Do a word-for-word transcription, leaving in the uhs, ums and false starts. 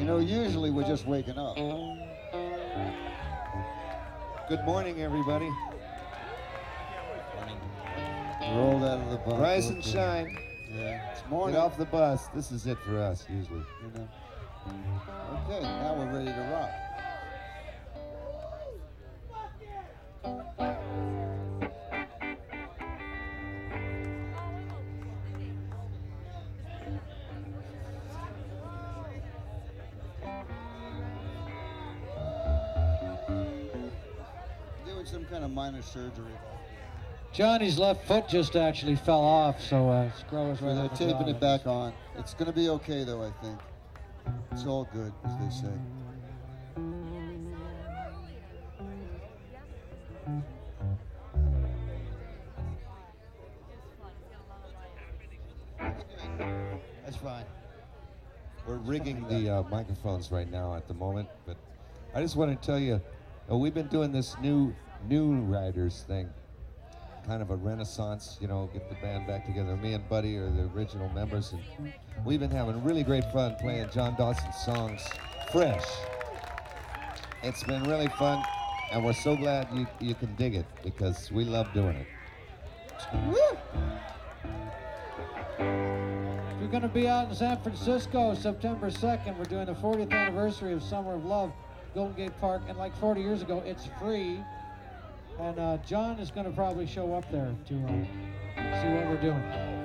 know, usually we're just waking up. Good morning, everybody. Morning. Rolled out of the bus. Rise and shine. Yeah, it's morning. Get off the bus. This is it for us, usually. You know. Okay, now we're ready to rock. Doing some kind of minor surgery. Johnny's left foot just actually fell off, so uh, Scrow is So right. they're on the taping jaw. it back on. It's going to be okay, though, I think. It's all good, as they say. That's fine. We're rigging the uh, microphones right now at the moment, but I just want to tell you, uh, we've been doing this new new riders thing, kind of a renaissance, you know, get the band back together. Me and Buddy are the original members, and we've been having really great fun playing John Dawson songs fresh. It's been really fun, and we're so glad you, you can dig it, because we love doing it. Woo! We're going to be out in San Francisco September second. We're doing the fortieth anniversary of Summer of Love, Golden Gate Park, and like forty years ago, it's free. And uh, John is going to probably show up there to uh, see what we're doing.